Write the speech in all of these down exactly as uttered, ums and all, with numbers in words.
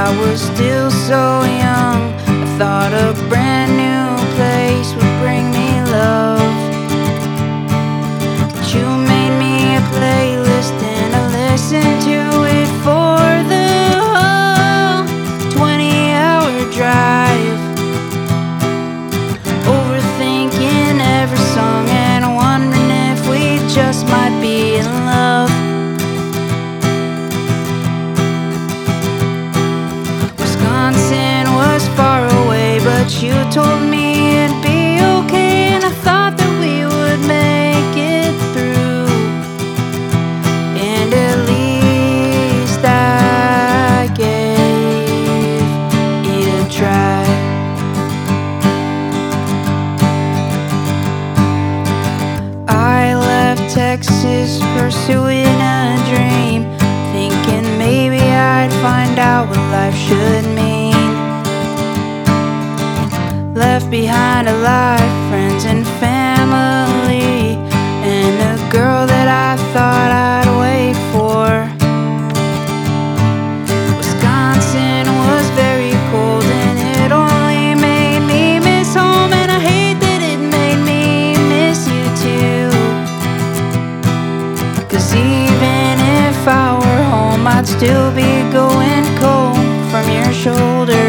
I was still so young. I thought a brand new place would bring me love. But you made me a playlist and I listened to it for the whole twenty hour drive, overthinking every song and wondering if we just might be in love. Wisconsin was far away, but you told me it'd be okay, and I thought that we would make it through. And at least I gave it a try. I left Texas pursuing a dream, thinking maybe I'd find out what life should mean. Left behind a life, friends and family, and a girl that I thought I'd wait for. Wisconsin was very cold and it only made me miss home, and I hate that it made me miss you too. 'Cause even if I were home, I'd still be going cold from your shoulder.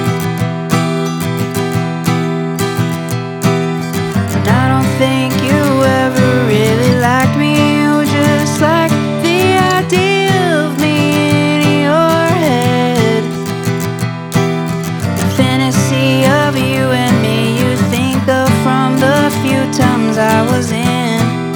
And I don't think you ever really liked me. You just liked the idea of me in your head. The fantasy of you and me you think of from the few times I was in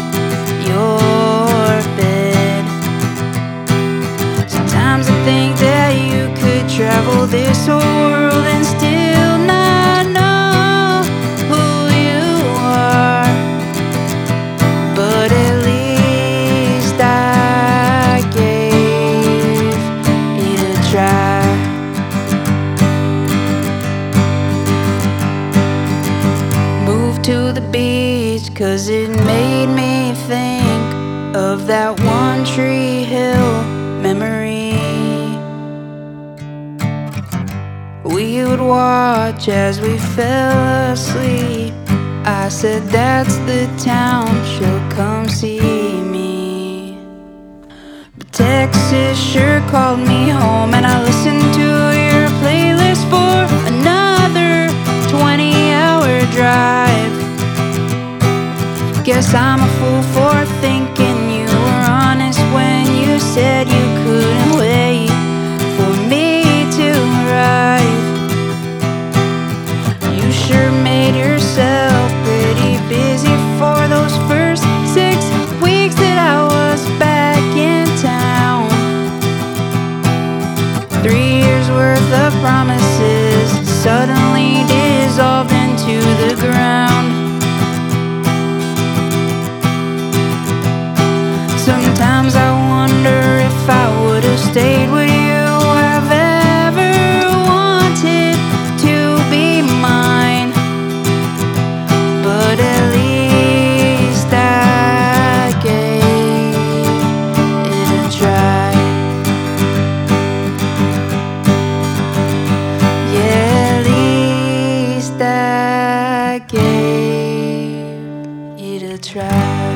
your bed. Sometimes I think that you could travel this whole world and still not know who you are. But at least I gave it a try. Moved to the beach 'cause it made me think of that one Tree Hill memory. We would watch as we fell asleep. I said, that's the town, she'll come see me. But Texas sure called me home, and I listened to your playlist for another twenty hour drive. Guess I'm a fool for thinking you were honest when you said you couldn't wait for me to arrive. You sure made yourself pretty busy for those first six weeks that I was back in town. Three years worth of promises suddenly dissolved into the ground. Sometimes I wonder if I would have stayed, would you have ever wanted to be mine? But at least I gave it a try. Yeah, at least I gave it a try.